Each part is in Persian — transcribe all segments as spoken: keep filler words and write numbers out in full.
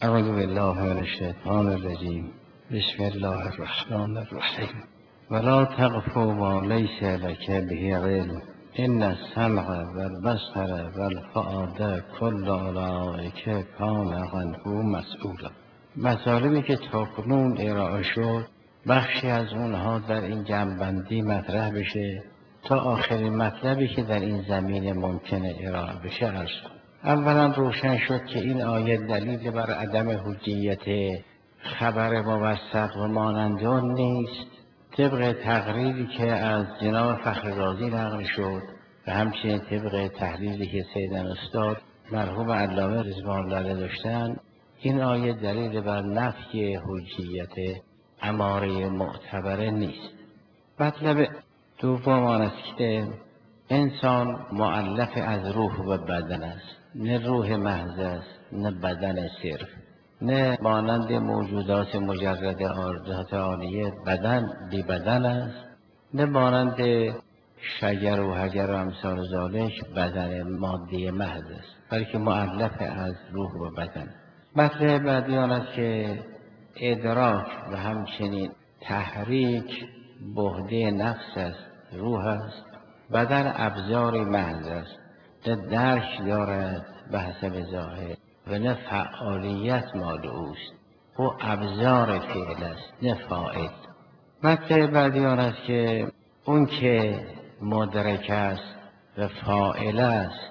اعوذ بالله من الشیطان الرجیم. بسم الله الرحمن الرحیم. ولا تقف ما لیس لک به علم ان السمع والبصر والفؤاد کل اولئک کان عنه مسئولا. مطالبی که تاکنون ارائه شد بخشی از اونها در این جمع‌بندی مطرح بشه تا آخرین مطلبی که در این زمینه ممکنه ارائه بشه عرض کنم. اولا روشن شد که این آیه دلیل بر عدم حجیت خبر موثق و مانند آن نیست، طبق تقریری که از جناب فخررازی نقل شد و همچنین طبق تحلیلی که سیدن استاد مرحوم علامه رضوان الله داشتن. این آیه دلیل بر نفی حجیت اماره معتبره نیست. مطلب دوم آن است که انسان مؤلف از روح و بدن است، نه روح محض است نه بدن صرف، نه مانند موجودات مجرد عارضات عالیه بدن بی بدن است، نه مانند شجر و حجر و امثال ذالک بدن مادی محض است، بلکه مؤلف از روح و بدن. مطلب بعدی آن است که ادراک و همچنین تحریک بهده نفس است، روح است. بدن ابزاری محض است، نه درک دارد به حسب ظاهر و نه فعالیت مال اوست، او ابزار فعل است نه فاعل. مطلب بعدی آن است که اون که مدرک است و فاعل است،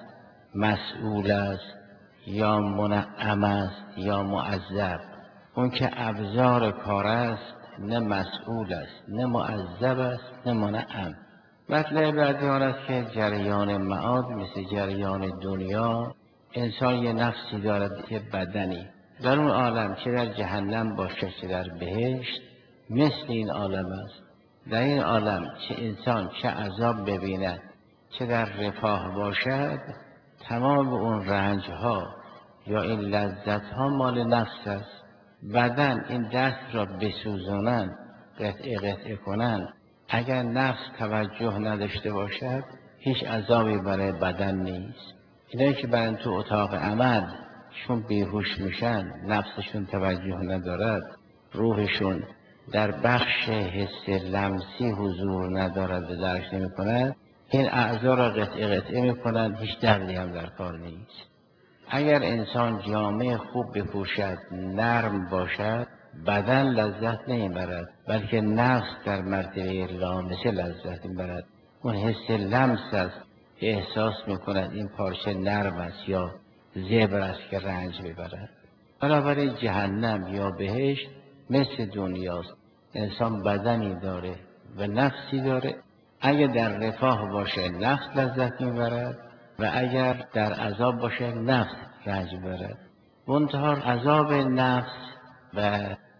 مسئول است یا منعم است یا معذب. اون که ابزار کار است نه مسئول است نه معذب است نه منعم. مطلب بعدی آن است که جریان معاد مثل جریان دنیا، انسان یه نفسی دارد که بدنی در اون عالم، چه در جهنم باشد چه در بهشت، مثل این عالم است. در این عالم چه انسان چه عذاب ببیند چه در رفاه باشد، تمام اون رنج ها یا این لذت ها مال نفس است. بدن این دست را بسوزانند، قطعه قطعه کنند، اگر نفس توجه نداشته باشد هیچ عذابی برای بدن نیست. اینایی که برن تو اتاق عمل چون بیهوش میشن، نفسشون توجه ندارد، روحشون در بخش حس لمسی حضور ندارد و درک نمی کند، این اعضا را قطعه قطعه می کنند، هیچ دردی هم در کار نیست. اگر انسان جامعه خوب بپوشد، نرم باشد، بدن لذت نمیبرد، بلکه نفس در مرتبه لامسه لذت میبرد. اون حس لمس است که احساس میکند این پارچه نرم است یا زبر است که رنج میبرد. بنابراین جهنم یا بهشت مثل دنیاست. انسان بدنی داره و نفسی داره. اگر در رفاه باشه نفس لذت میبرد و اگر در عذاب باشه نفس رنج میبرد. منتها عذاب نفس و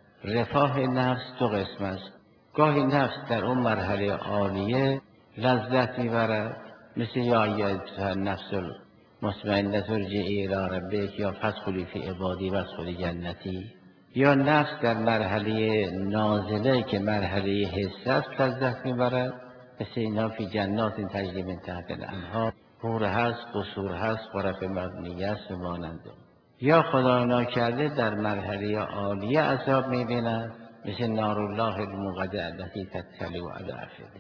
رفاه نفس دو قسم است. گاهی نفس در اون مرحله عالیه لذت میبرد، مثل یا ایتها نفس المطمئنه ارجعی الی ربک یا فادخلی فی عبادی وادخلی جنتی. یا نفس در مرحله نازله که مرحله حس است لذت میبرد، مثل اینا فی جنات تجری من تحت الانهار، حور هست، قصور هست، غرف مبنیه است و مانند. یا خدا ناکرده در مرحله عالیه عذاب می‌بیند، مثل نارالله الموقده التي تطلع علی افئده.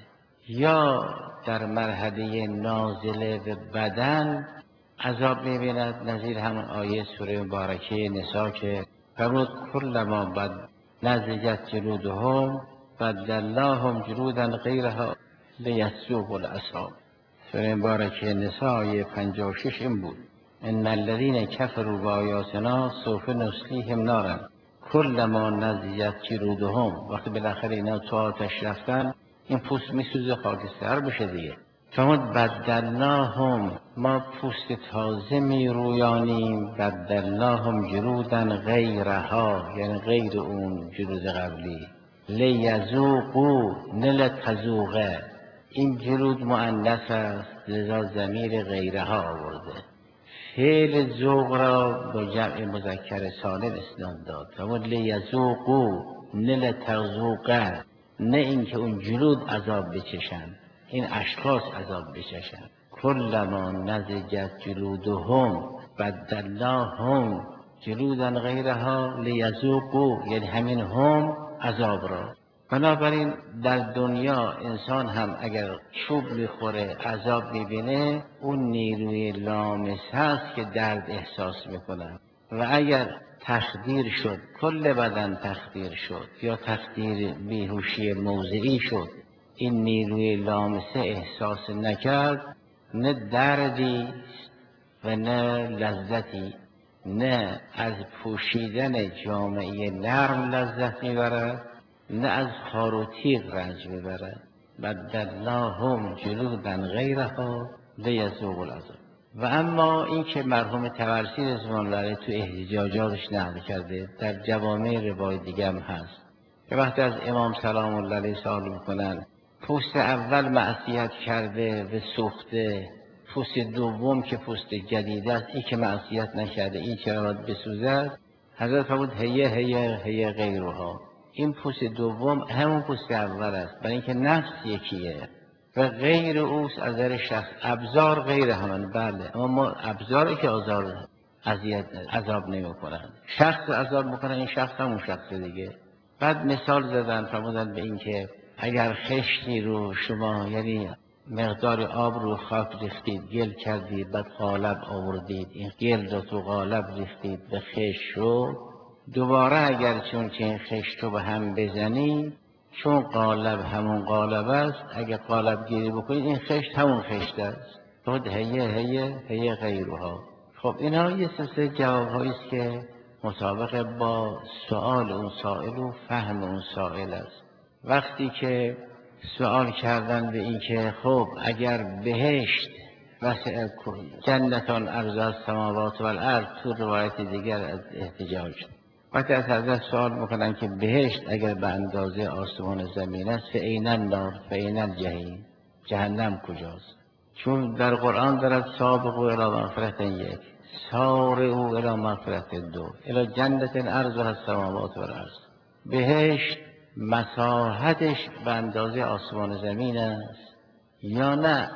یا در مرحله نازله و بدن عذاب می‌بیند، نظیر همون آیه سوره مبارکه نساء که فرمود کلما بد نضجت جلودهم بدلناهم جلودا غیرها لیذوقوا العذاب. سوره مبارکه نساء آیه پنجاه و شش این بود: ان الذين كفروا بآیاتنا سوف نصلیهم نارا کلما نضجت جلودهم. وقتی بالاخره اینا تو آتش رفتن، این پوست میسوزه خاکستر بشه دیگه. فرمود بدلناهم، ما پوست تازه میرویانیم، بدلناهم جلودا غیرها، یعنی غیر اون جلود قبلی. لیذوقوا نه لتذوقه، این جلود مؤنث است لذا ضمیر غیرها آورده. فعل ذوق را با جمع مذکر سالم اسناد داد. فرمود لیذوقوا نه لتذوقه، نه اینکه اون جلود عذاب بچشن، این اشخاص عذاب بچشن. کلما نضجت جلودهم بدلناهم جلودا غیرها لیذوقوا، یعنی همین هم عذاب را. بنابراین در دنیا انسان هم اگر چوب میخوره عذاب میبینه، اون نیروی لامس هست که درد احساس میکنه. و اگر تخدیر شد، کل بدن تخدیر شد یا تخدیر بیهوشی موضعی شد، این نیروی لامسه احساس نکرد، نه دردی و نه لذتی، نه از پوشیدن جامعه نرم لذت میبرد، نه از خار و تیغ رنج میبرد. بدلناهم جلودا غیرها لیذوقوا العذاب. و اما این که مرحوم طبرسی رضوان الله علیه تو احتجاجاتش نقل کرده، در جوامع روای دیگه هم هست که وقتی از امام سلام الله علیه سوال میکنن، پوست اول معصیت کرده و سوخته، پوست دوم که پوست جدید است، این که معصیت نکرده، این چرا باید بسوزد؟ حضرت فرمود هیه هیه هیه غیرها، این پوست دوم همون پوست اول است، برای اینکه نفس یکیه و غیر اوست از نظر شخص. ابزار غیر همان، بله، اما ما ابزاری که آزار اذیت عذاب نمیکنن، شخص عذاب میکنن، این شخص همون شخص دیگه. بعد مثال زدن، فرمودن به این که اگر خشتی رو شما، یعنی مقدار آب رو خاک ریختید، گل کردید، بعد قالب آوردید، این گل رو تو قالب ریختید به خشت رو، دوباره اگر چون که این خشت رو به هم بزنید، چون قالب همون قالب است، اگر قالب گیری بکنید این خشت همون خشت است. خود هیه هیه هیه غیرها. خب اینا یه سلسله جواب‌هایی است که مطابق با سؤال اون سائل و فهم اون سائل است. وقتی که سوال کردن به این که خب اگر بهشت وسع جنتان عرض السماوات و الارض، تو روایت دیگر از احتجاج، وقتی از حضرت سوال میکنن که بهشت اگر به اندازه آسمان زمین است، فأین النار فأین الجحیم، جهنم کجاست؟ چون در قرآن دارد سابقوا الی مغفرة یک، سارعوا الی مغفرة دو، الی جنت عرضها السماوات و الارض. بهشت مساحتش به اندازه آسمان زمین است یا نه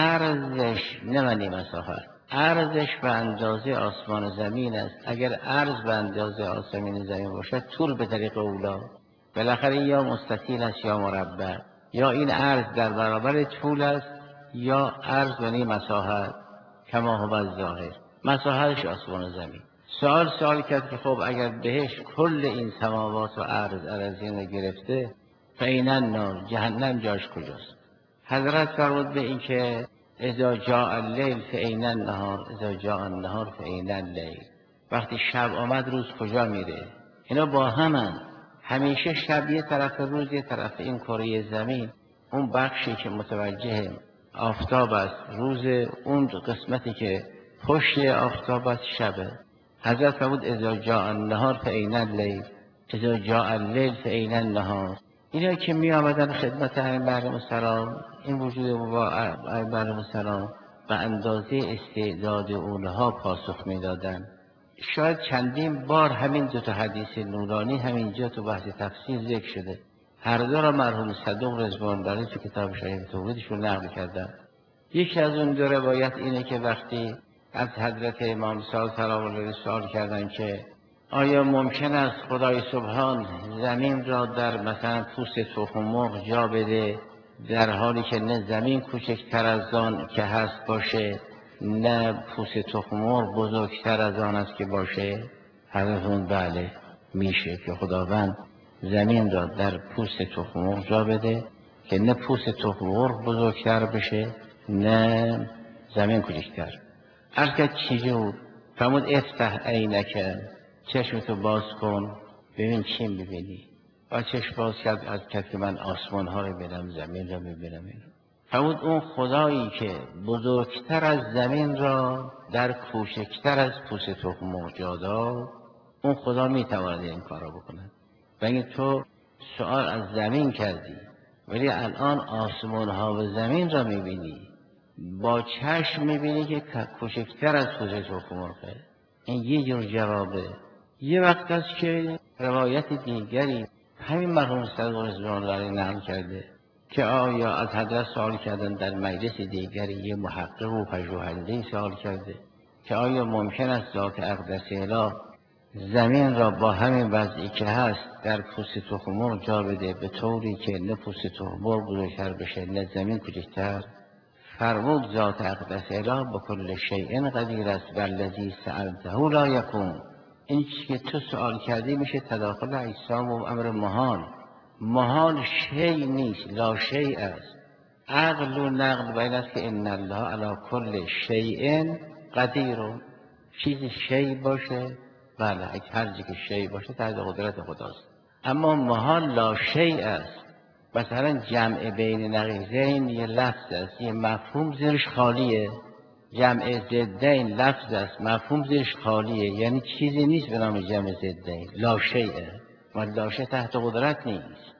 عرضش، نه معنی مساحت، عرضش به اندازه آسمان زمین است. اگر عرض به اندازه آسمان زمین باشد، طول به طریق اولا، بالاخره یا مستطیل است یا مربع، یا این عرض در برابر طول است یا عرض یعنی مساحت، کما هو الظاهر، مساحتش آسمان زمین. سوال سوال کرد که خب اگر بهش کل این سماوات و عرض عرضین رو گرفته، فأین النار، جهنم جاش کجاست؟ حضرت فرمود به این که اذا جاء اللیل فأین النهار، اذا جاء النهار فأین اللیل. وقتی شب آمد روز کجا میره؟ اینا با همن، همیشه شب یه طرف، روز یه طرف. این کره زمین اون بخشی که متوجه آفتاب است روز، اون قسمتی که پشت آفتاب است شبه. حضرت فرمود اذا جاء النهار فأین اللیل، اذا جاء اللیل فأین النهار. اینا که می آمدن خدمت ائمه علیهم السلام، این وجود با ائمه علیهم السلام به اندازه استعداد اونها پاسخ می دادن. شاید چندین بار همین دو تا حدیث نورانی همینجا تو بحث تفسیر ذکر شده، هر دو را مرحوم صدوق رضوان الله علیه تو کتاب شریف توحیدشون نقل کردن. یکی از اون دو روایت اینه که وقتی از حضرت امام صادق سلام الله علیه سوال کردن که آیا ممکن است خدای سبحان زمین را در مثلا پوست تخم مرغ جا بده، در حالی که نه زمین کوچکتر از آن که هست باشه، نه پوست تخم مرغ بزرگتر از آن است که باشه؟ حضرت اون بله میشه که خداوند زمین را در پوست تخم مرغ جا بده که نه پوست تخم مرغ بزرگتر بشه نه زمین کوچکتر. عرض کرد چجور؟ فرمود افتح عینک، چشمتو باز کن ببین چی میبینی. و چشم باز کرد، از کرد که من آسمان ها رو ببینم، زمین را ببینم. فرمود اون خدایی که بزرگتر از زمین را در کوچکتر از پوست تخم مرغ جا داد، اون خدا میتواند این کارا بکنه. و این تو سوال از زمین کردی ولی الان آسمان ها و زمین را میبینی، با چشم میبینی که کوچکتر از پوست تخم مرغه. این یه جور جوابه. یه وقت است که روایت دیگری همین مرحوم صدوق رضوان الله علیه نقل کرده که آیا از حضرت سوال کردن در مجلس دیگری، یه محقق و پژوهنده سوال کرده که آیا ممکن است ذات اقدس اله زمین را با همین وضعی که هست در پوست تخم مرغ جا بده، به طوری که نه پوست تخم مرغ بزرگتر بشه نه زمین کوچکتر. فرمود ذات اقدس اله بکل شیء قدیر است والذی سألته لا یکون. این چیزی که تو سوال کردی میشه تداخل اجسام و امر محال. محال شیء نیست، لا شیء است. عقل و نقل باید است که ان الله علی کل شیء قدیر. چیزی شیء باشه، بله هر چیزی که شیء باشه تحت قدرت خداست. اما محال لا شیء است. مثلا جمع بین نقیضین یه لفظ است، یه مفهوم زیرش خالیه. جمع ضدین لفظ است، مفهوم زیرش خالیه، یعنی چیزی نیست به نام جمع ضدین، لا شیء. و لا شیء تحت قدرت نیست.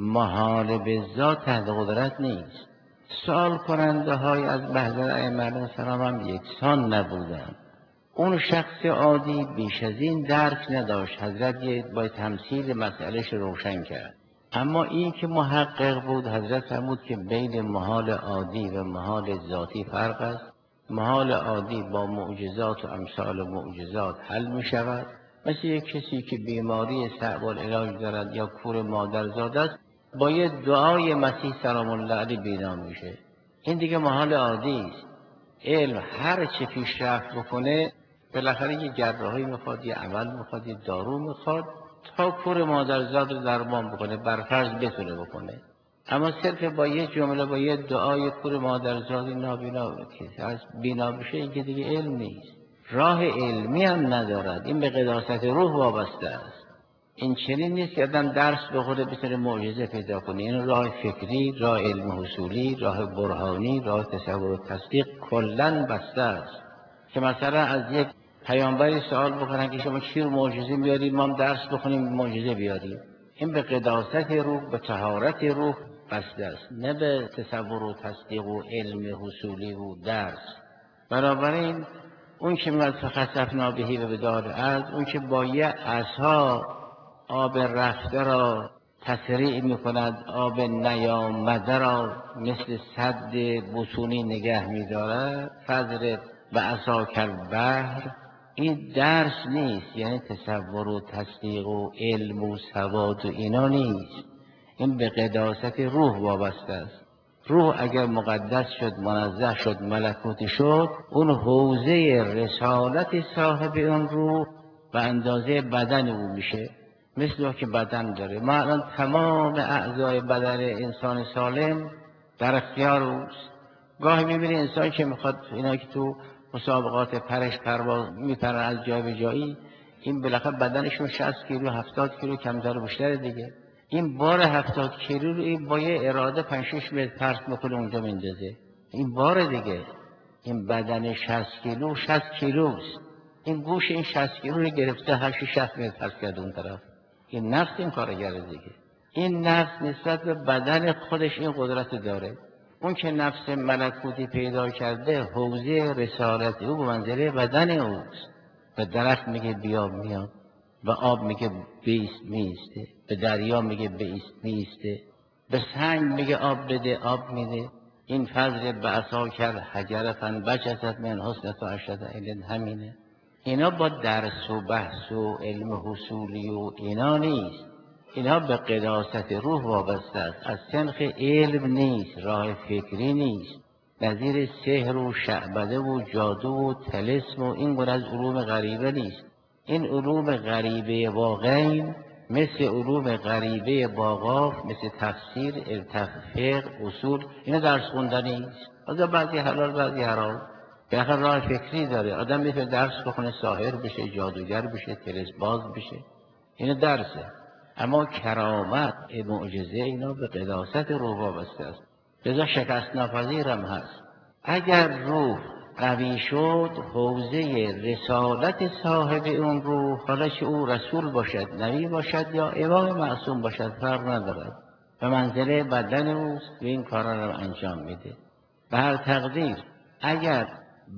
محال به ذات تحت قدرت نیست. سوال کننده های از محضر ائمه علیهم السلام هم یکسان نبودند. اون شخص عادی بیش از این درک نداشت. حضرت یه با تمثیل مسئلهش روشن کرد. اما این که محقق بود، حضرت فرمود که بین محال عادی و محال ذاتی فرق است. محال عادی با معجزات و امثال معجزات حل می شود. مثل یک کسی که بیماری صعب العلاج دارد یا کور مادرزاد است، با یه دعای مسیح سلام الله علیه بینا میشه. این دیگه محال عادی است. علم هر چه پیشرفت بکنه بالاخره یه جراحی میخواد، یه عمل میخواد، یه دارو میخواد تا کور مادرزاد رو درمان بکنه، برفرض بتونه بکنه. اما صرف با یه جمله، با یه دعای کور مادرزاد نابینا که از بینا بشه، این که دیگه علم نیست. راه علمی هم ندارد. این به قداست روح وابسته است. این چنین نیست که آدم درس بخوره بتونه معجزه پیدا کنه. این راه فکری، راه علم حصولی، راه برهانی، راه تصور و تصدیق کلاً بسته است. که مثلا از یک پیامبری سوال بکنن که شما چی رو معجزه بیارید، ما هم درس بخونیم معجزه بیاریم. این به قداست روح، به طهارت روح بسته است، نه به تصور و تصدیق و علم حصولی و درس. بنابراین اون که میگه فخسفنا بهی و بدار ارض، اون که با یه عصا آب رفته را تسریع میکند، آب نیامده را مثل سد بطونی نگه میدارد، فضرب و عصاکل بحر. این درس نیست، یعنی تصور و تصدیق و علم و سواد و اینا نیست. این به قداست روح وابسته است. روح اگر مقدس شد، منزه شد، ملکوتی شد، اون حوزه رسالت صاحب اون روح به اندازه بدن او میشه. مثل که بدن داره. ما الان تمام اعضای بدن انسان سالم در اختیار اوست. گاهی میبینی انسان که میخواد، اینا که تو مسابقات پرش پرواز میپرن از جای به جایی، این بالاخره بدنشون شصت کیلو هفتاد کیلو کمتر و بیشتر دیگه. این بار هفتاد کیلو رو این با یه اراده پنج شش متر پرت میکنه اونجا میندازه. این بار دیگه. این بدن شصت کیلو شصت کیلوست. این گوش این شصت کیلو رو گرفته هشت شصت متر پرت کرده اون طرف. این نفس این کار کرده دیگه. این نفس نسبت به بدن خودش این قدرت داره. اون که نفس ملکوتی پیدا کرده، حوزه رسالت او به منزله بدن اوست. به درخت میگه بیا میاد، به آب میگه بیست میسته، به دریا میگه بیست میسته، به سنگ میگه آب بده آب میده. این فضل به عصا کرد حجر فن بجزت من حسن تو اشد ایلن همینه. اینا با درس و بحث و علم حصولی و اینا نیست. اینا به قداست روح وابسته است. از سنخ علم نیست، راه فکری نیست. نظیر سحر و شعبده و جادو و طلسم و این گونه از علوم غریبه نیست. این علوم غریبه واقعین مثل علوم غریبه باقاف، مثل تفسیر، التفقه، اصول، اینا درس خوندنی نیست. از بعضی حلال بعضی حرام. بالاخره راه فکری داره. آدم میتونه درس بخونه ساحر بشه، جادوگر بشه، طلسم باز بشه. اینا درسه. اما کرامت، معجزه، اینا به قداست روح وابسته است. لذا شکست ناپذیرم هست. اگر روح قوی شد، حوزه رسالت صاحب اون روح، حالا چه او رسول باشد، نبی باشد یا امام معصوم باشد، فرق ندارد. به منزله بدن اوست و این کارا را انجام میده. به هر تقدیر اگر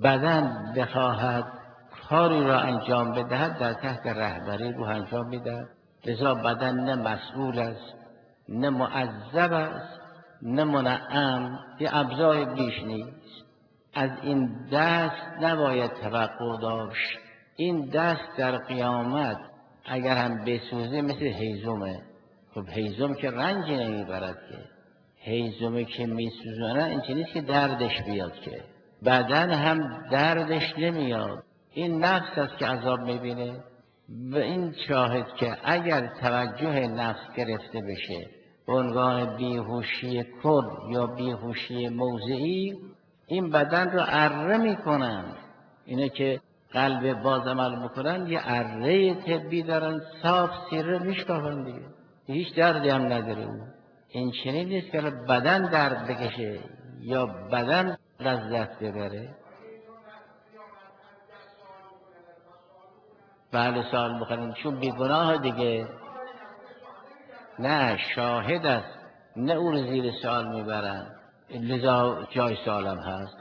بدن بخواهد کاری را انجام بدهد، در تحت رهبری روح انجام میدهد. لذا بدن نه مسئول است، نه معذب است، نه منعم، یه ابزار بیش نیست. از این دست نباید توقع داشت. این دست در قیامت اگر هم بسوزه مثل هیزمه. خب هیزم که رنجی نمیبرد که، هیزمه که میسوزانه این چه نیست که دردش بیاد که، بدن هم دردش نمیاد. این نفس است که عذاب میبینه. و این شاهد که اگر توجه نفس گرفته بشه به عنوان بیهوشی کل یا بیهوشی موضعی، این بدن رو اره میکنن. اینه که قلب باز عمل میکنن، یه اره طبی دارن، صاف سیره میشکافن دیگه، هیچ دردی هم نداره. اون این چنین نیست که بدن درد بکشه یا بدن لذت ببره. بله سوال بکنن چون بیگناه دیگه. نه شاهد است، نه او رو زیر سوال میبرن، لذا جای سوالم هست.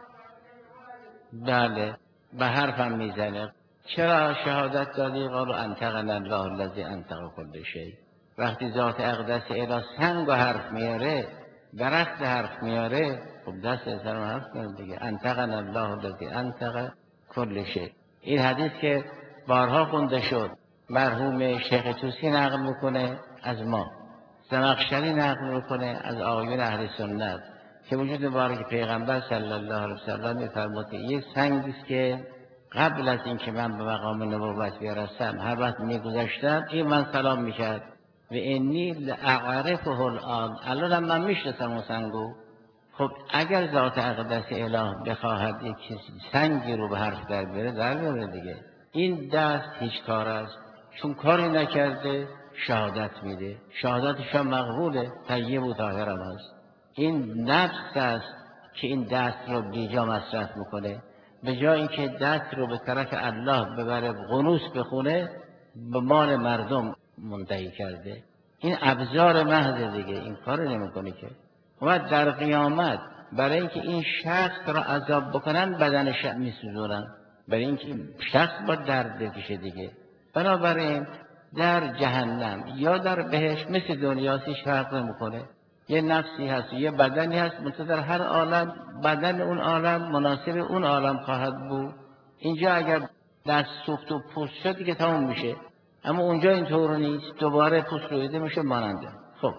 بله به حرفم میزنه. چرا شهادت دادی؟ قالوا انطقنا الله الذی انطق کل شیء. وقتی ذات اقدس اله سنگ و حرف میاره، درخت حرف میاره، خب دست انسان رو حرف میاره دیگه. انطقنا الله الذی انطق کل شیء. این حدیث که بارها خونده شد، مرحوم شیخ طوسی نقل میکنه از ما، زمخشری نقل میکنه از آقایون اهل سنت، که وجود مبارک پیغمبر صلی الله علیه وسلم میفرمود که یک سنگی است که قبل از اینکه من به مقام نبوت برسم هر وقت میگذشتم این من سلام میکرد و انی لاعرفه الان، الان من میشناسم اون سنگو. خب اگر ذات اقدس اله بخواهد یک سنگی رو به حرف در بره، در بره دیگه. این دست هیچ کار است، چون کاری نکرده شهادت میده، شهادتش هم مقبوله، طیب و طاهرم هست. این نفس است که این دست رو بیجا مصرف میکنه، به جای اینکه دست رو به طرف الله ببره قنوس بخونه، به مال مردم منتهی کرده. این ابزار محض دیگه، این کار نمیکنه که. و در قیامت برای اینکه این شخص را عذاب بکنن بدنش میسوزونن، برای اینکه شخص با درد بکشه دیگه. بنابراین در جهنم یا در بهشت مثل دنیاست، هیچ فرق نمیکنه. یه نفسی هست، یه بدنی هست، مثل در هر عالم بدن اون عالم مناسب اون عالم خواهد بود. اینجا اگر دست سوخت و پوست شد دیگه تموم میشه، اما اونجا اینطور نیست، دوباره پوست رویده میشه ماننده. خب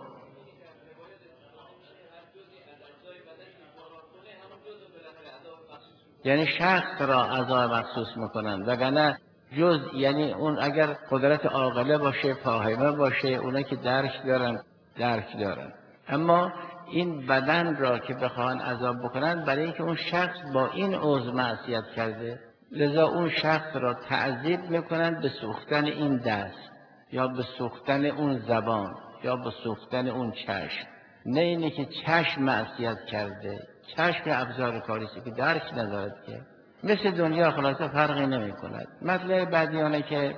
یعنی شخص را عذاب مخصوص میکنن، وگرنه جز یعنی اون اگر قدرت عاقله باشه، فاهمه باشه، اونا که درک دارن درک دارن. اما این بدن را که بخواهن عذاب بکنن برای اینکه اون شخص با این عضو معصیت کرده، لذا اون شخص را تعذیب میکنن به سوختن این دست یا به سوختن اون زبان یا به سوختن اون چشم. نه اینه که چشم معصیت کرده، چشم ابزار کاریستی که درک ندارد که، مثل دنیا خلاصه فرقی نمی کند. مطلب بعدیانه که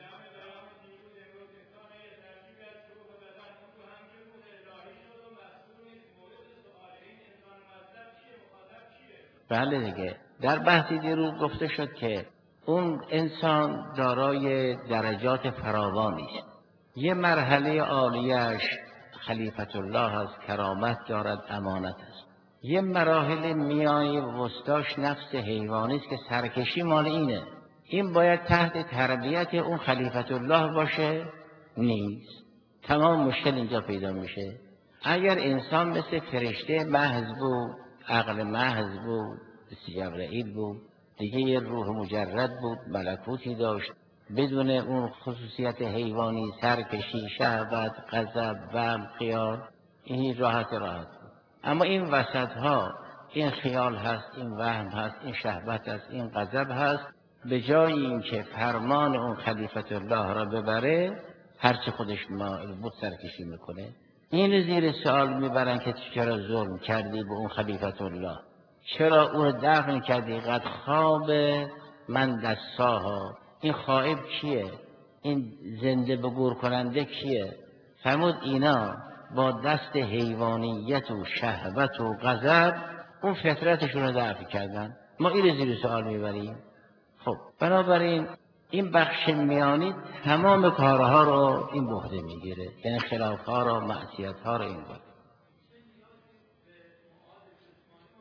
بله دیگه، در بحثی دیروز گفته شد که اون انسان دارای درجات فراوانی است. یه مرحله عالیش خلیفت الله است، کرامت دارد، امانت است. یه مراحل میانی وسطاش نفس حیوانی است که سرکشی مال اینه. این باید تحت تربیت اون خلیفت الله باشه، نیست. تمام مشکل اینجا پیدا میشه. اگر انسان مثل فرشته محض بود، عقل محض بود، جبرئیل بود، دیگه یه روح مجرد بود، ملکوتی داشت، بدون اون خصوصیت حیوانی، سرکشی، شهوت، غضب، وهم، خیال، این راحت راحت بود. اما این وسط ها، این خیال هست، این وهم هست، این شهوت هست، این غضب هست، به جای اینکه فرمان اون خلیفت الله را ببره، هرچه خودش مایل بود سرکشی میکنه. این زیر سوال میبرن که چرا ظلم کردی به اون خلیفت الله، چرا اون دفن کردی؟ قد خواب من دستاها. این خائب کیه؟ این زنده به گور کننده کیه؟ فرمود اینا با دست حیوانیت و شهوت و غضب اون فطرتشون رو دفن کردن. ما این زیر سوال میبریم. خب بنابراین این بخش میانی تمام کارها رو این بحده میگیره، یعنی خلافها رو، معصیتها رو این بحده.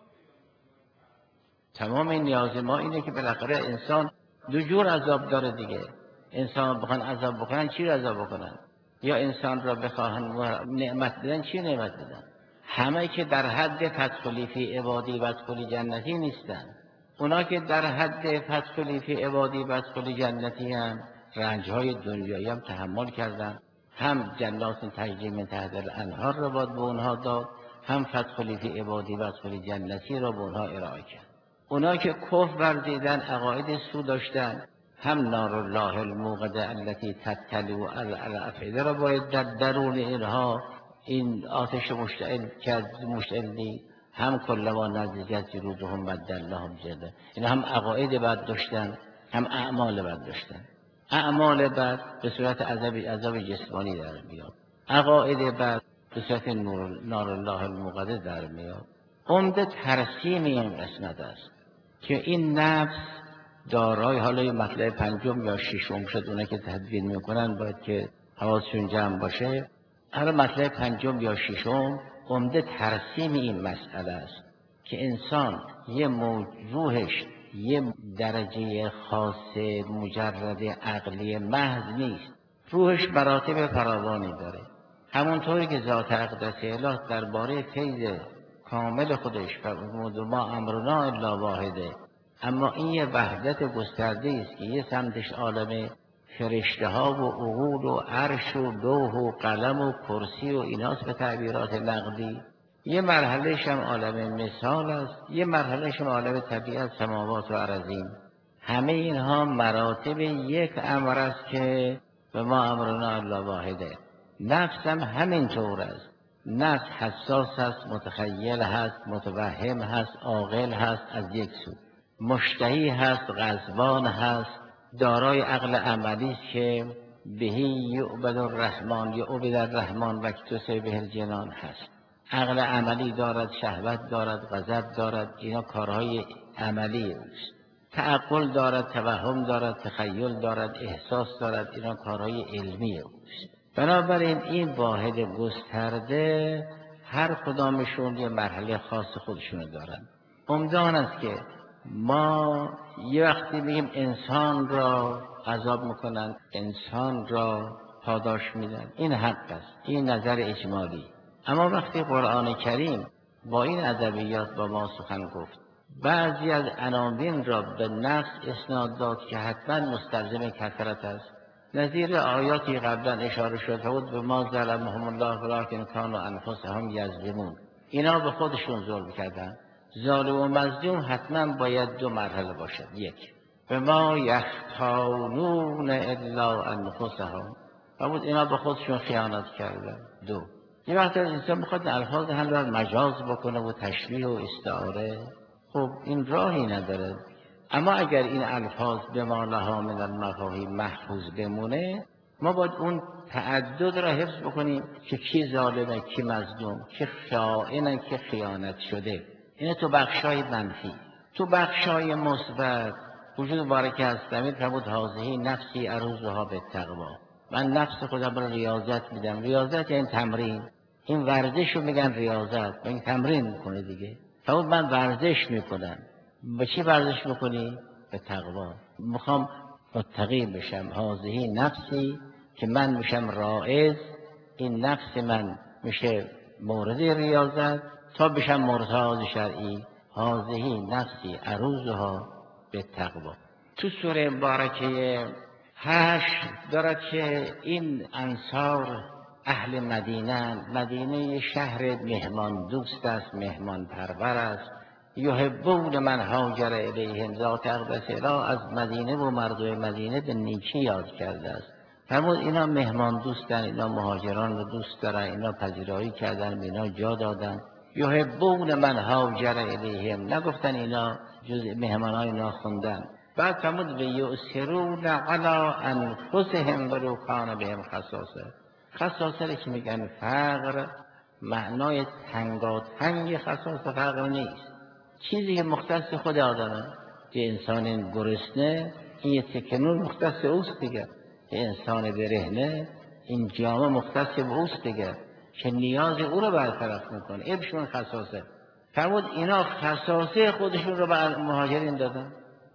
تمام این نیاز ما اینه که بالاخره انسان دو جور عذاب داره دیگه. انسان بخوان عذاب بکنن چی رو عذاب بکنن؟ یا انسان را بخواهن نعمت بدن چی نعمت بدن؟ همه که در حد فدخلی فی عبادی وادخلی جنتی نیستن. اونا که در حد فدخلی فی عبادی وادخلی جنتی هم رنجهای دنیایی هم تحمل کردن، هم جنات تجری من تحت الانهار را باید به اونها داد، هم فدخلی فی عبادی وادخلی جنتی را به اونها ارائه کرد. اونا که کفر ورزیدن، عقاید سو داشتن، هم نار الله الموقده التي تطلع علی الافئده را باید در درون اینها این آتش مشتعل کرد مشتعلی، هم کلما نضجت جلودهم بدلناهم جلودا. این هم عقاید بد داشتن، هم اعمال بد داشتن. اعمال بد به صورت عذاب عذاب جسمانی در میاد، عقاید بد به صورت نور نار الله الموقده در میاد. عمده ترسیم این قسمت است که این نفس دارای، حالا یه مطلب پنجم یا ششم شد، اونه که تدوین میکنن باید که حواسشون جمع باشه. حالا مطلب پنجم یا ششم عمده ترسیم این مسئله است که انسان یه موضوعش یه درجه خاص مجرد عقلی محض نیست، روحش مراتب فراوانی داره. همونطوری که ذات اقدس اله درباره فیض کامل خودش فرمود ما امرنا الا واحده، اما این یه وحدت گسترده است که یه سمتش عالم فرشته ها و عقول و عرش و لوح و قلم و کرسی و ایناست به تعبیرات نقدی، یه مرحلهش هم عالم مثال است، یه مرحلهش هم عالم طبیعت سماوات و ارضین. همه اینها مراتب یک امر است که به ما امرنا الا واحده. نفس هم همینطور است. نفس حساس است، متخیل هست، متوهم هست، عاقل هست از یک سو، مشتهی هست، غضبان هست، دارای عقل عملی است که بهی یعبد الرحمن یعبد الرحمن و اکتسب به الجنان هست. عقل عملی دارد، شهوت دارد، غضب دارد، اینا کارهای عملی اوست. تعقل دارد، توهم دارد، تخیل دارد، احساس دارد، اینا کارهای علمی اوست. بنابراین این واحد گسترده هر کدامشون یه مرحله خاص خودشونو دارن. عمدان است که ما یه وقتی میگیم انسان را عذاب میکنن، انسان را پاداش میدن، این حق است، این نظر اجمالی. اما وقتی قرآن کریم با این ادبیات با ما سخن گفت، بعضی از عناوین را به نفس اسناد داد که حتما مستلزم کثرت است. نظیر آیاتی قبلا اشاره شده بود به ما ظلمهم الله ولکن کانوا انفسهم یظلمون، اینا به خودشون ظلم کردن. ظالم و مظلوم حتما باید دو مرحله باشد. یک، به ما یختانون الا انفسهم، و بود اینا به خودشون خیانت کردن. دو، یه وقتی انسان بخواد الفاظ هم را مجاز بکنه و تشبیه و استعاره، خب این راهی نداره. اما اگر این الفاظ به ما لها من المفاهیم محفوظ بمونه، ما باید اون تعدد را حفظ بکنیم که کی ظالمه، کی مظلوم، کی خائنه، کی خیانت شده. اینه تو بخشای منفی. تو بخشای مثبت وجود بارک هستم فرمود هذه نفسی اروزها بالتقوا، من نفس خودم را ریاضت میدم. ریاضت یعنی تمرین. این ورزش رو میگن ریاضت، این تمرین میکنه دیگه. فرمود من ورزش میکنم. به چی ورزش میکنی؟ به تقوا. میخوام متقی بشم. هذه نفسی که من میشم راعظ، این نفس من میشه مورد ریاضت تا بشم مرتاض شرعی. هذه نفسی اروزها به تقوا. تو سوره مبارکه هشت دارد که این انصار اهل مدینه، مدینه شهر مهمان دوست است، مهمان پرور است. یحبون من هاجر الیهم، ذات اقدس اله از مدینه و مردم مدینه به نیکی یاد کرده است. فرمود اینا مهمان دوستن، اینا مهاجران رو دوست دارن، اینا پذیرایی کردن، اینا جا دادن. یحبون من هاجر الیهم، نگفتن اینا جز مهمانای اینا خوندن. بعد فرمود و یؤثرون علی انفسهم ولو کان بهم خصاصه. خصاصه که میگن فقر، معنای تنگاتنگ خصاصه فقر نیست، چیزی که مختص خود آدمه. که انسان گرسنه این یه تکنون مختص اوست دیگه، که انسان برهنه این جامه مختص به اوست دیگه، که نیاز او رو برطرف میکنه. ابشون خصاصه. فرمود اینا خصاصه خودشون رو به مهاجرین دادن.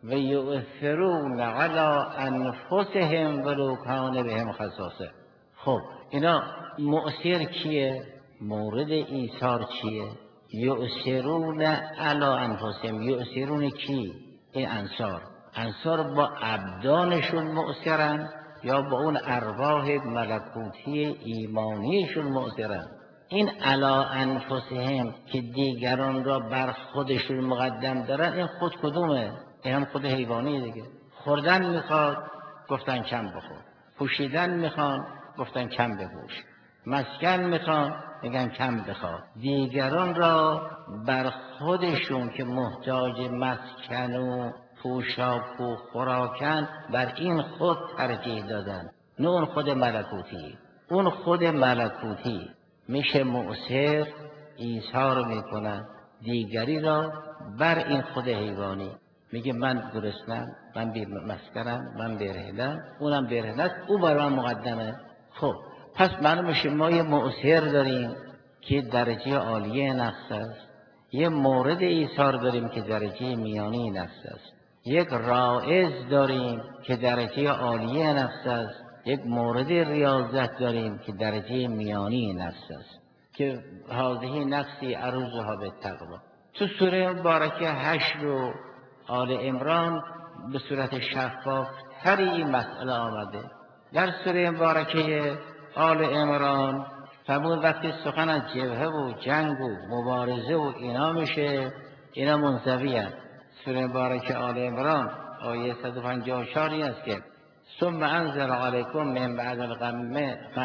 و یؤثرون علی انفسهم ولو کان بهم خصاصه. خب اینا مؤثر کیه؟ مورد ایثار چیه؟ یؤثرون علی انفسهم. یؤثرون کی؟ این انصار. انصار با ابدانشون مؤثرن یا با اون ارواح ملکوتی ایمانیشون مؤثرن؟ این علی انفسهم که دیگران را بر خودشون مقدم دارن، این خود کدومه؟ این هم خود حیوانی دیگه. خوردن میخواد، گفتن کم بخور. پوشیدن میخوان، گفتن کم بپوش. مسکن میخوان، میگن کم بخواد. دیگران را بر خودشون که محتاج مسکن و پوشاک و خوراکن، بر این خود ترجیح دادن، نه اون خود ملکوتی. اون خود ملکوتی میشه مؤثر، ایثار میکنن دیگری را بر این خود حیوانی. میگه من گرسنم، من بی مسکنم، من برهنم، اونم برهنه است، او بر من مقدمه. خب پس معلوم میشه ما یه مؤثر داریم که درجه عالیه نفس است، یه مورد ایثار داریم که درجه میانی نفس است، یک رائز داریم که درجه عالیه نفس است، یک مورد ریاضت داریم که درجه میانی نفس است، که هذه نفسی عروضها به تقوا. تو سوره مبارکه هشت و آل عمران به صورت شفاف تری این مسئله آمده. در سوره مبارکه آل عمران فرمود وقتی سخن از جبهه و جنگ و مبارزه و اینا میشه، اینا منزوی هست. سوره مبارکه آل عمران آیه صد و پنجاه و چهار است که ثم انزل علیکم من بعد الغم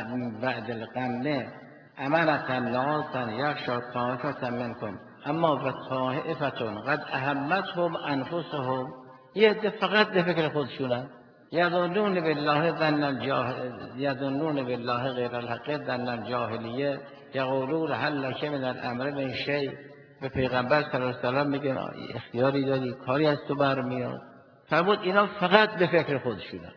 بعد الغم امنة نعاسا یغشی طائفة منکم اما و طائفتون قد اهمتهم انفسهم. یه عده فقط به فکر خودشونن. یظنون بالله ظن الجاهل یظنون بالله غیر الحق ظن الجاهلیه یقولون هل لک من الامر من شیء. به پیغمبر صلی الله علیه و سلم میگن اختیاری داری، کاری از تو برمیاد. فرمود اینا فقط به فکر خودشونن.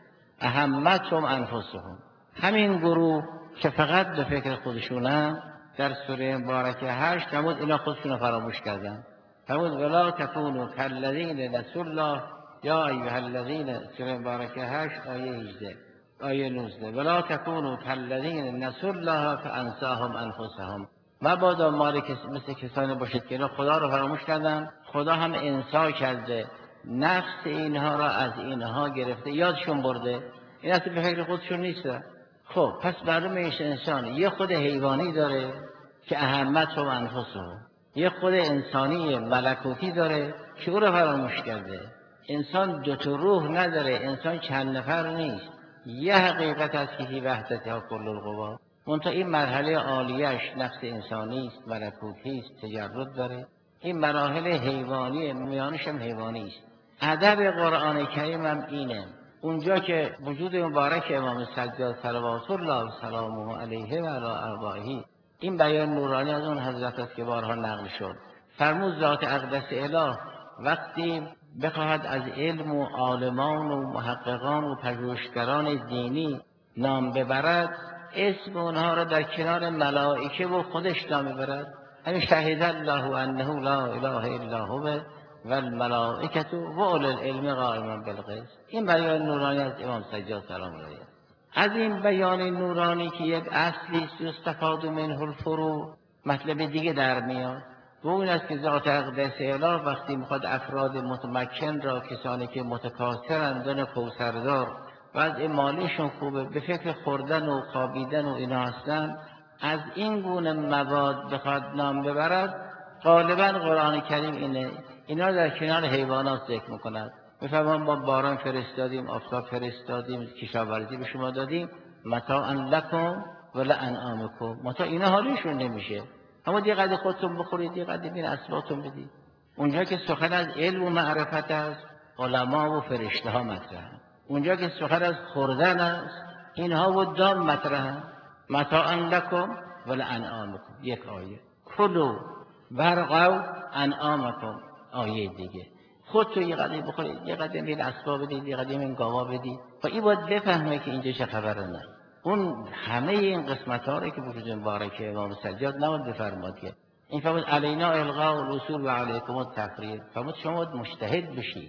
اهمتهم انفسهم. همین گروه که فقط به فکر خودشونن در سوره مبارکه هشت فرمود اینا خودشون فراموش کردن. فرمود ولا تکونوا کالذین نسوا الله یا ایها الذین. سوره مبارکه هشت آیه هجده آیه نوزده ولا تکونوا کالذین نسوا الله فانساهم انفسهم. مبادا مال مثل کسانی باشید که اینا خدا رو فراموش کردن، خدا هم انسا کرده، نفس اینها را از اینها گرفته، یادشون برده، این اصلا به فکر خودشون نیستن. خب پس معلومه ایش انسان یه خود حیوانی داره که اهمت و انفسه، یه خود انسانی ملکوتی داره که او را فراموش کرده. انسان دو تا روح نداره، انسان چند نفر نیست، یه حقیقت است که فی وحدتها کل القوا. منتها این مرحله عالیش نفس انسانی است، ملکوتی است، تجرد داره. این مراحل حیوانی میانش هم حیوانی است. ادب قرآن کریم هم اینه. اونجا که وجود مبارک امام سجاد صلوات الله و سلامه علیه و علی آبائه، این بیان نورانی از اون حضرت است که بارها نقل شد. فرمود ذات اقدس اله وقتی بخواهد از علم و عالمان و محققان و پژوهشگران دینی نام ببرد، اسم اونها را در کنار ملائکه و خودش نام ببرد. همین شهید الله انه لا اله الا هو و الملائکه و اولو العلم قائما بالقسط. این بیان نورانی از امام سجاد سلام الله علیه. از این بیان نورانی که یک اصلی است استفاده منه الفروع، مطلب دیگه در میاد و اون است که ذات اقدس اله وقتی میخواد افراد متمکن را، کسانی که متکاثرند دن کوثردار و از این مالیشون خوبه، به فکر خوردن و خوابیدن و اینا هستن، از این گونه مواد بخواد نام ببرد، غالبا قرآن کریم اینه اینا در کنار حیوانات ذکر میکند. میفهمم ما باران فرستادیم، آفتاب فرستادیم، کشاورزی به شما دادیم، متاعا لکم و لانعامکم. متاع اینا حالیشون نمیشه، اما یه قدر خودتون بخورید، یه قدر بین اسباتون بدید. اونجا که سخن از علم و معرفت است، علما و فرشته ها مطرحن. اونجا که سخن از خوردن است، اینها و دام مطرحن. متاعا لکم و لانعامکم یک آیه، کلوا وارعوا انعامکم آیه دیگه. خودتون یه قدر بخورید، یه قدر بین اسباب بدید، یه قدر بین گاوا بدید. و این باید بفهمه که اینجا چه خبره. نه اون همه این قسمت ها رو که وجود مبارک امام سجاد نباید بفرماد که این فرمود علینا الغاء الرسول و علیکم التفرید. فرمود شما باید مجتهد بشید،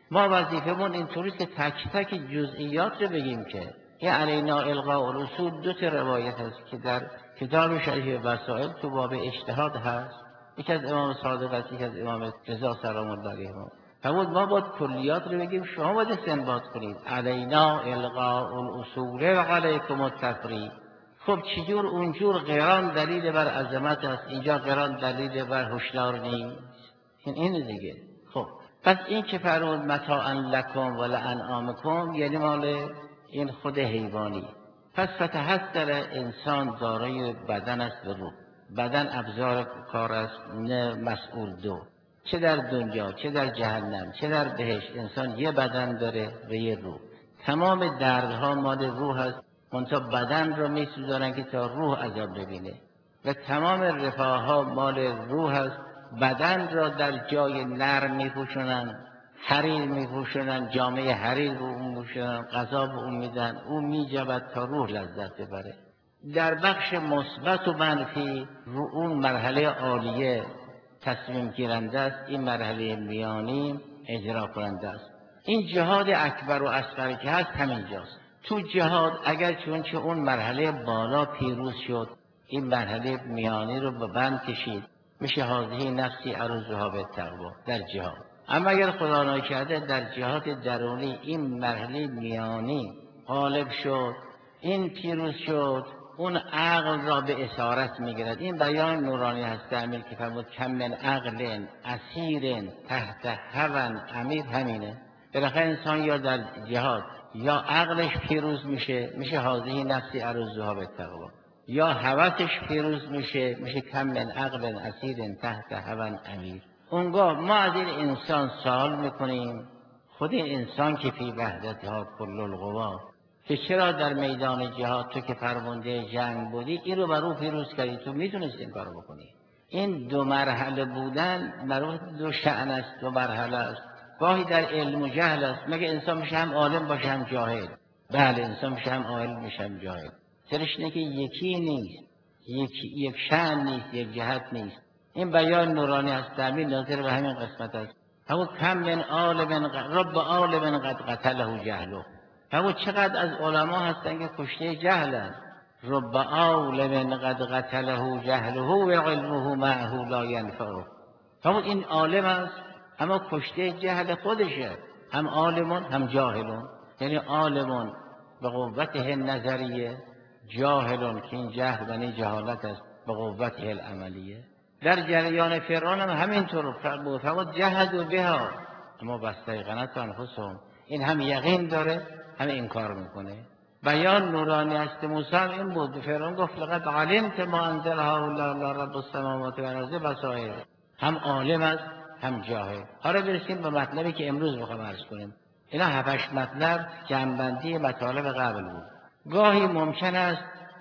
ما وظیفمون اینطوری که تک تک جزئیات رو بگیم که این علینا القاء الاصول دو تا روایت هست که در کتاب شریح وسائل تو باب اجتهاد هست، یکی از امام صادق است، یکی از امام رضا سلام الله علیه. فرمود ما باید کلیات رو بگیم، شما باید استنباط کنید. علینا القاء الاصول و علیکم التفریق. خب چجور اونجور قران دلیل بر عظمت است، اینجا قران دلیل بر هشدار نیست؟ این اینه دیگه. خب پس این که فرمود متاعا لکم و لانعامکم یعنی مال این خود حیوانی. پس فتحسر انسان دارای بدن است و روح. بدن ابزار کار است، نه مسئول دو. چه در دنیا چه در جهنم چه در بهشت انسان یه بدن داره و یه روح. تمام دردها مال روح است، منتها بدن رو می سوزانن که تا روح عذاب ببینه. و تمام رفاه ها مال روح است، بدن را در جای نرم می پوشونن، حریر می پوشونن، جامعه حریر رو اون پوشونن، غذا به اون میدن، اون می جبد تا روح لذت ببره. در بخش مثبت و منفی رو اون مرحله عالیه تصمیم گیرنده است، این مرحله میانی اجرا کننده است. این جهاد اکبر و اصغر که هست همینجاست. تو جهاد اگر چون چه اون مرحله بالا پیروز شد، این مرحله میانی رو به بند کشید، میشه هذه نفسی ارزها به تقوا در جهاد. اما اگر خدا نکرده در جهاد درونی این مرحله میانی غالب شد، این پیروز شد، اون عقل را به اسارت میگیرد. این بیان نورانی هست امیر که فرمود کم من عقل اسیر تحت هوى امیر. همینه بالاخره انسان یا در جهاد یا عقلش پیروز میشه، میشه هذه نفسی ارزها به تقوا، یا هوسش پیروز میشه، میشه کم من عقل اسیر تحت هوى امیر. اونگاه ما از این انسان سوال میکنیم، خود این انسان که فی وحدتها کل القوا، که چرا در میدان جهاد تو که فرمانده جنگ بودی این رو بر او پیروز کردی، تو میتونستی این کارو بکنی. این دو مرحله بودن مربوط دو شأن است، دو مرحله است. گاهی در علم و جهل است، مگه انسان میشه هم عالم باشه هم جاهل؟ بله انسان میشه هم عالم میشه هم جاهل. سرش اینه که یکی نیست، یک یک شأن نیست، یک جهت نیست. این بیان نورانی است تعمیر ناظر به همین قسمت است. همون کم من عالم رب عالم قد قتله جهله. همون چقدر از علما هستن که کشته جهلن. رب عالم قد قتله جهله و علمه معه لا ینفعه. همون این عالم است اما کشته جهل خودشه، هم عالمون هم جاهلون. یعنی عالمون به قوته نظریه، جاهلون که این جهل و جهالت است به قوته العملیه. در جریان فرعون هم همینطور فرمود جهدوا بها اما واستیقنتها انفسهم. این هم یقین داره هم انکار میکنه. بیان نورانی است موسی این بود. فرعون گفت لقد علمت ما انزل هؤلاء الا رب السماوات والارض بصائر. هم عالم است هم جاهل. حالا برسیم به مطلبی که امروز میخوام عرض کنیم. اینا هفتش مطلب جنبندی مطالب قبل بود. گاهی ممکن است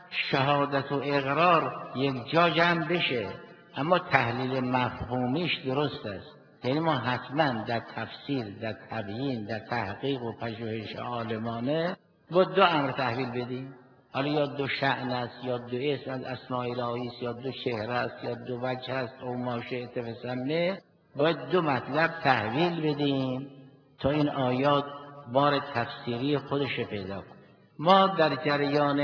شهادت و اقرار یک جا جمع بشه اما تحلیل مفهومیش درست است. یعنی ما حتما در تفسیر، در تبیین، در تحقیق و پژوهش عالمانه با دو امر تحویل بدیم. حالا یا دو شأن است یا دو اسم از اسماء الهی است یا دو چهره است یا دو وجه است او ما شئت فسمه. باید دو مطلب تحویل بدیم تا این آیات بار تفسیری خودش پیدا کنه. ما در جریان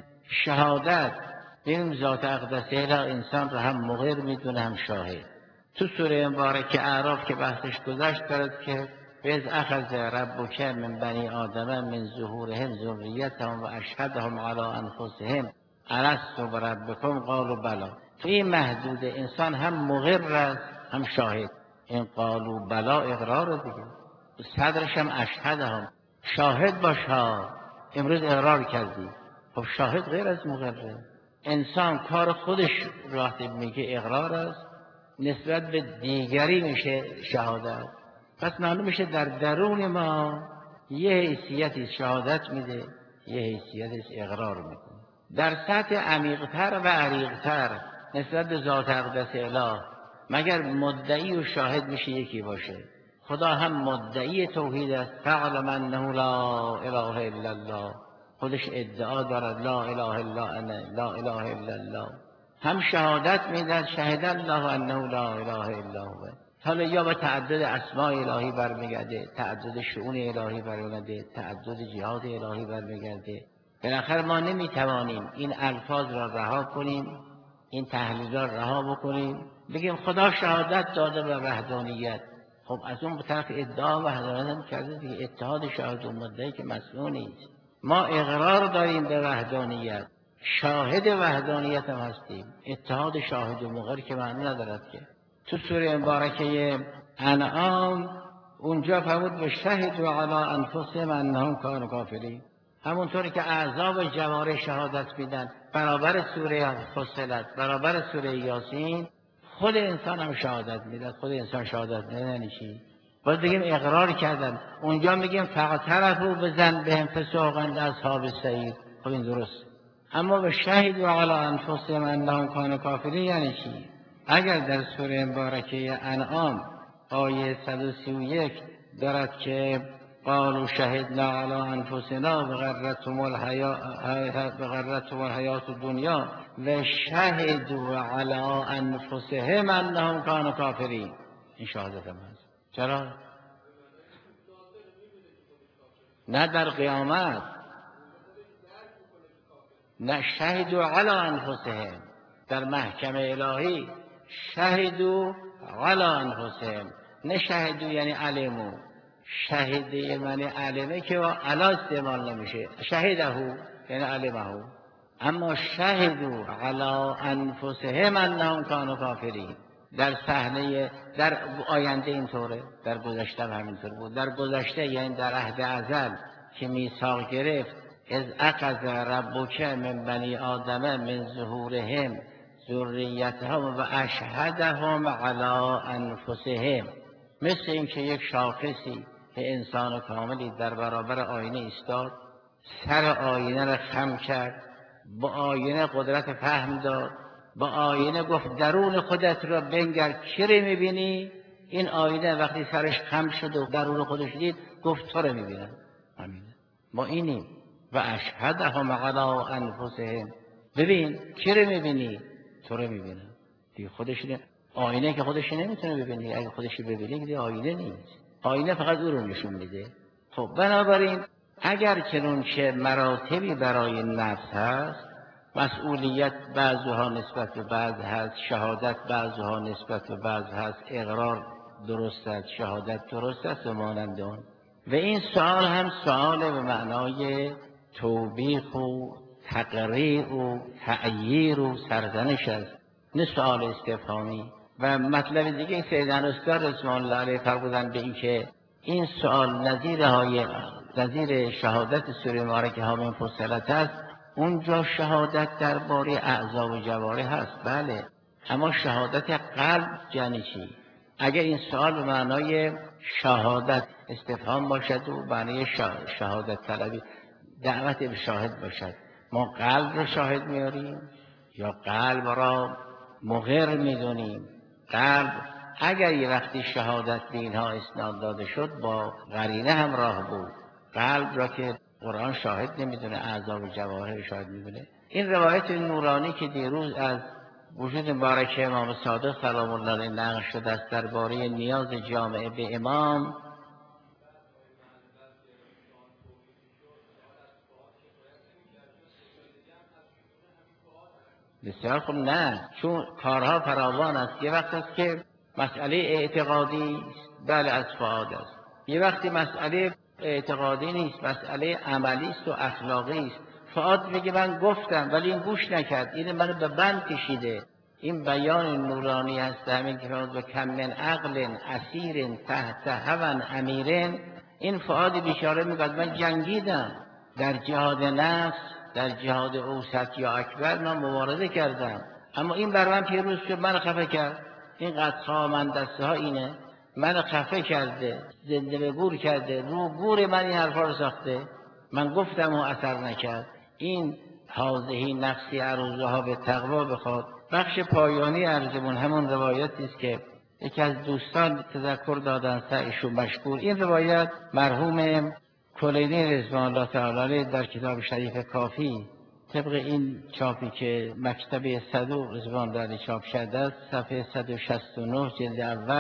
شهادت این ذات اقدسه را انسان را هم مقر میدونه هم شاهد. تو سوره مبارکه اعراف که بحثش گذشت دارد که وَإِذْ أَخَذَ رَبُّكَ مِنْ بَنِي آدَمَ مِنْ ظُهُورِهِمْ ذُرِّيَّتَهُمْ وَأَشْهَدَهُمْ عَلَىٰ أَنفُسِهِمْ أَلَسْتُ بِرَبِّكُمْ قَالُوا بَلَىٰ. تو این محدود انسان هم مقر است هم شاهد. این قالوا بلا اقرار دیگه، صدرش هم اشهدهم، شاهد باش ها، امروز اقرار کردی. خب شاهد غیر از مقره. انسان کار خودش وقتی میگه اقرار است نسبت به دیگری میشه شهادت. پس معلوم میشه در درون ما یه حیثیتی شهادت میده یه حیثیتی اقرار میکنه. در سطح عمیق‌تر و عریق‌تر نسبت به ذات اقدس اله مگر مدعی و شاهد میشه یکی باشه. خدا هم مدعی توحید است، فاعلم انه لا اله الا الله، خودش ادعا دارد لا اله الا انا لا اله الا الله. هم شهادت میدهد شهد الله انه لا اله الا هو. حالا یا به تعدد اسماء الهی برمیگرده، تعدد شؤون الهی برمیگرده، تعدد جهاد الهی برمیگرده. بالاخره ما نمیتوانیم این الفاظ را رها کنیم، این تحلیل را رها بکنیم، بگیم خدا شهادت داده به وحدانیت. خب از اون طرف ادعا وحدانیت هم کرده دیگه، اتحاد شاهد و مدعی که مسئول نیست. ما اقرار داریم به وحدانیت، شاهد وحدانیت هم هستیم. اتحاد شاهد و مقر که معنی ندارد که. تو سوره مبارکه انعام اونجا فرمود به شهد و علی انفسهم انهم کانوا کافرین، همونطوری که اعضا و جوارح شهادت میدن برابر سوره فصلت، برابر سوره یاسین، خود انسان هم شهادت میده. خود انسان شهادت میده یعنی چی؟ باید بگیم اقرار کردن. اونجا میگیم فاعترفوا بذنبهم فسوقا لاصحاب السعیر. خب این درست. اما به شهد و علی انفسهم انهم کانوا کافرین یعنی چی؟ اگر در سوره مبارکه انعام آیه صد و سی و یک دارد که قالوا شهدنا علی انفسنا بغرتهم الحیات الدنیا و شهدوا علی انفسهم انهم کانوا کافرین، این شهادت هم هست. چرا؟ نه در قیامت، نه شهدوا علی انفسهم در محکمه الهی، شهدوا علی انفسهم، نه شهدوا یعنی علمو. شهد یعنی علمه که علا استعمال نمیشه، شهده یعنی علمه. اما شهدوا علی انفسهم انهم کانوا کافرین در صحنه، در آینده اینطوره، در گذشته هم همینطور بود. در گذشته یعنی در عهد ازل که میثاق گرفت، از اخذ ربک من بنی آدم من ظهورهم ذریتهم و اشهدهم علی انفسهم، مثل اینکه یک شاخصی که انسان کاملی در برابر آینه ایستاد، سر آینه را خم کرد، با آینه قدرت فهم داد، با آینه گفت درون خودت را بنگر چی رو میبینی؟ این آینه وقتی سرش خم شد و درون خودش دید گفت تو رو میبینم. همینه، ما اینیم. و اشهدهم علی انفسهم، ببین چی رو میبینی؟ تو رو میبینم دیگه. خودش نه. آینه که خودش نمیتونه ببینه، اگه خودش ببینه دیگه آینه نیست، آینه فقط او رو نشون میده. خب بنابراین اگر چنانچه مراتبی برای نفس هست، مسئولیت بعضها نسبت به بعض هست، شهادت بعضها نسبت به بعض هست، اقرار درست است، شهادت درست است و مانند آن. و این سوال هم سوال به معنای توبیخ و تقریر و تعییر و سرزنش است، نه سوال استفهامی. و مطلب دیگه سیدنا استاد رضوان الله علیه فرمودند به این که این سوال نظیر های نظیر شهادت سوره مبارکه ها من فصلت است. اونجا شهادت درباره اعضا و جوارح هست، بله، اما شهادت قلب یعنی چی؟ اگر این سوال به معنای شهادت استفهام باشد و معنای شهادت طلبی دعوت به شاهد باشد، ما قلب را شاهد میاریم یا قلب را مقر میدونیم؟ قلب اگر یه وقتی شهادت به اینها اسناد داده شد با قرینه همراه بود، قلب را که قرآن شاهد نمیدونه، اعضا و جواهر شاهد میدونه. این روایت نورانی که دیروز از وجود مبارک امام صادق سلام الله علیه نقل شده است درباره نیاز جامعه به امام، بسیار خوب. نه، چون کارها فراوان است. یه وقت است که مسئله اعتقادی بله از فؤاد است، یه وقتی مسئله اعتقادی نیست، مسئله عملی است و اخلاقی است. فؤاد میگه من گفتم ولی این گوش نکرد، این منو به بند کشیده. این بیان نورانی هست همین که فرمود و کم من عقل اسیر تحت هوى امیر. این فؤاد بیچاره میگه من جنگیدم در جهاد نفس، در جهاد اوسط یا اکبر من مبارزه کردم، اما این بر من پیروز شد، من خفه کرد. این قطعا من دسته ها اینه، من خفه کرده، زنده به گور کرده، رو گور من این حرفا رو ساخته، من گفتم و اثر نکرد. این حاضهی نفسی عروضها به تقوا بخواد. بخش پایانی عرضمون همون روایتی است که یکی از دوستان تذکر دادن سعیشون مشکور. این روایت مرحوم کلینی رضوان الله تعالی علیه در کتاب شریف کافی طبق این چاپی که مکتب صدوق رضوان الله علیه چاپ شده است، صفحه صد و شصت و نه جلد اول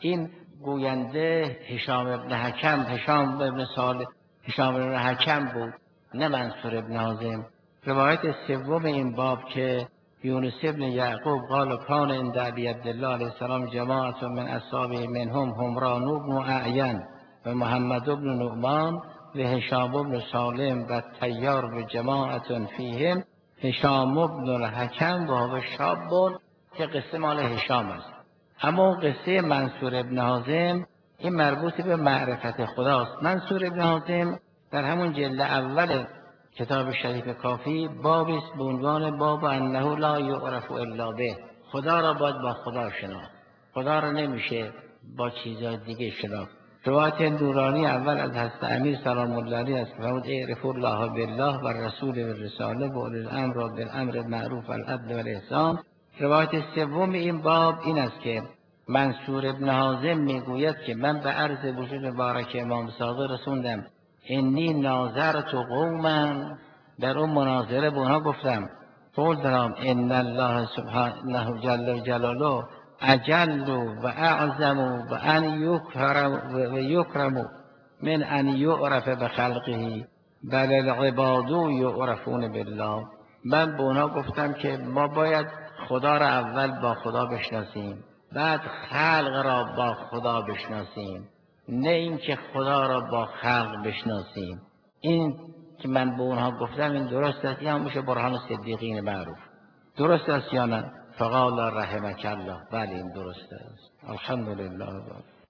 این گوینده هشام ابن حکم هشام ابن سال هشام ابن حکم بود، نه منصور ابن حازم. روایت سوم این باب که یونس ابن یعقوب قال کان عند ابی عبدالله علیه السلام جماعت من اصحابه منهم همران بن اعین و محمد بن نعمان و هشام بن سالم و تیار و جماعت فیهم هشام بن الحکم و هو شاب، که قصه مال هشام است. اما قصه منصور ابن حازم این مربوط به معرفت خداست. منصور ابن حازم در همون جلد اول کتاب شریف کافی بابی است به عنوان باب انه لا یعرف الا به، خدا را باید با خدا شناخت، خدا را نمیشه با چیزهای دیگه شناخت. روایت نورانی اول از حضرت امیر سلام الله علیه است که فرمود اعرفوا الله بالله و الرسول بالرساله و اولی الامر بالامر المعروف والعدل والاحسان. روایت سوم این باب این است که منصور ابن حازم میگوید که من به عرض وجود مبارک امام صادق رسوندم انی ناظرت قوما، در اون مناظره به اونها گفتم قول دارم ان الله سبحانه جل جلاله اجل و اعظم و ان یکرم و یکرم من ان یعرف بخلقه بل العباد یعرفون بالله. من به اونها گفتم که ما باید خدا را اول با خدا بشناسیم، بعد خلق را با خدا بشناسیم، نه اینکه خدا را با خلق بشناسیم. این که من به اونها گفتم این درست است یا میشه برهان صدیقین معروف، درست است یا نه؟ فقال رحمک الله، بله این درست است. الحمدلله.